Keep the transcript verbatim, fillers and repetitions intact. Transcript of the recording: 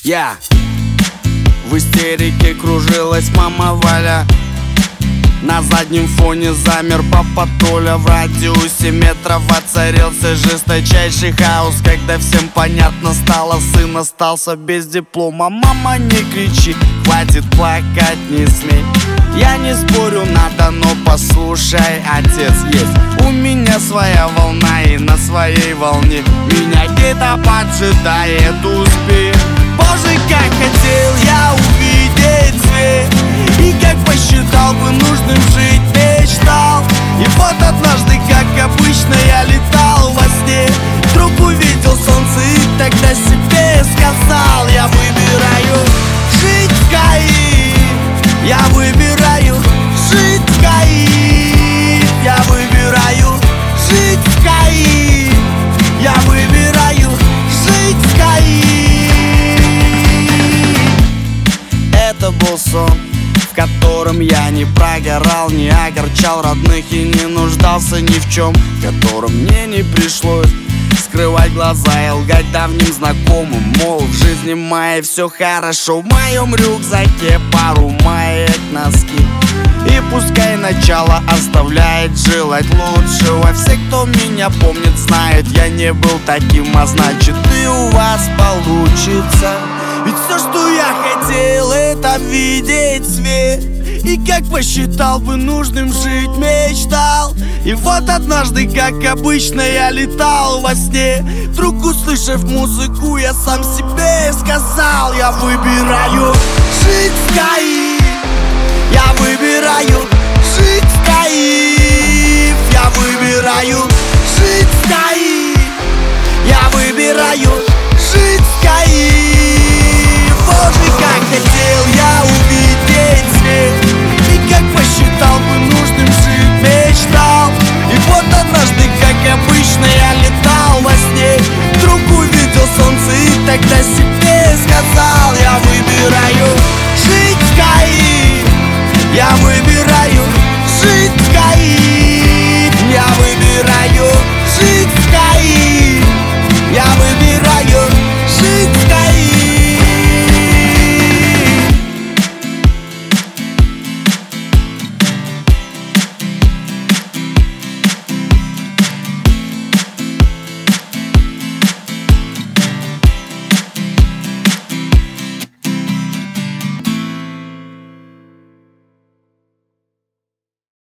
Я в истерике кружилась мама Валя. На заднем фоне замер папа Толя. В радиусе метров воцарился жесточайший хаос, когда всем понятно стало: сын остался без диплома. Мама, не кричи, хватит плакать, не смей. Я не спорю, надо, но послушай, отец есть. У меня своя волна, и на своей волне меня где-то поджидает успех. Боже, как хотел я увидеть свет, и как посчитал бы нужным жить, мечтал. И вот однажды, как обычно, я летал во сне, вдруг увидел солнце и тогда себе сказал: я выбираю жить в Каире, я выбираю жить в Каире, я выбираю жить в Каире, я выбираю жить в Каире. Это был сон, в котором я не прогорал, не огорчал родных и не нуждался ни в чем, в котором мне не пришлось скрывать глаза и лгать давним знакомым, мол, в жизни моей все хорошо. В моем рюкзаке пару маек, носки, и пускай начало оставляет желать лучшего. Все, кто меня помнит, знает, я не был таким, а значит и у вас получится. Ведь все, что я хотел, это видеть свет, и как посчитал бы нужным жить, мечтал. И вот однажды, как обычно, я летал во сне, вдруг услышав музыку, я сам себе сказал: я выбираю жить в Каире, я выбираю жить в Каире, я выбираю жить в Каире, я выбираю